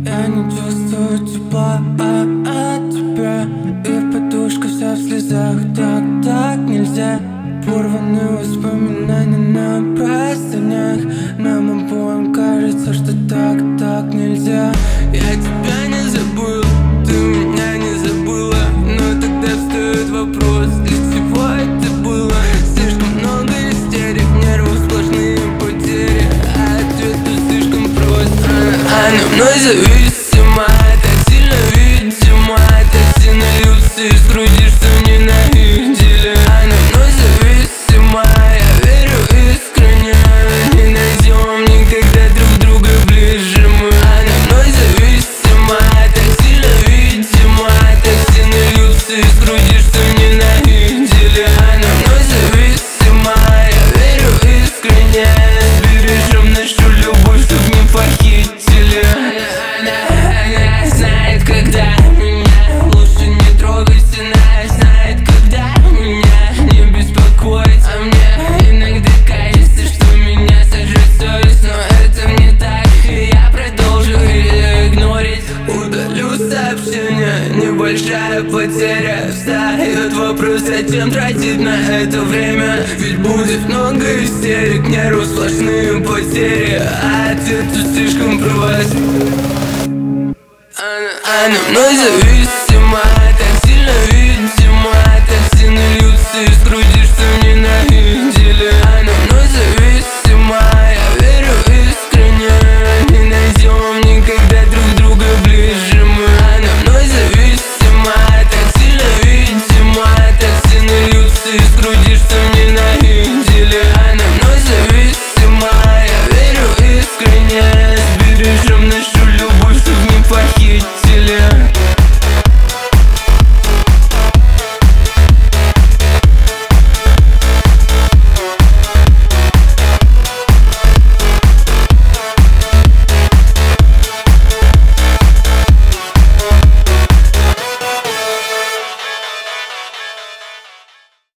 Я не чувствую тепла от тебя, и подушка вся в слезах. Так нельзя. Порванные воспоминания на простынях. Нам обоим кажется, что так нельзя. Я тебя не забыл, ты меня не забыла. Но тогда встает вопрос, для чего это было? Слишком много истерик, нервов сплошные потери, а ответ тут слишком прост. Она мной зависима, так сильно видима, так сильно льются из груди, что ненавидели. Она мной зависима, я верю искренне, не найдем никогда друг друга ближе мы. Она мной зависима, так сильно видима, так сильно льются из груди, что ненавидели. Она мной зависима, я верю искренне, бережем нашу любовь, чтоб не похитили. Она знает, когда меня лучше не трогать. Она знает, когда меня не беспокоить. А мне иногда кажется, что меня сожрет совесть, но это не так, и я продолжу ее игнорить. Удалю сообщение, небольшая потеря. Встает вопрос, зачем тратить на это время? Ведь будет много истерик, нервы сплошные потери, а ответ тут слишком прост. Она мной зависит.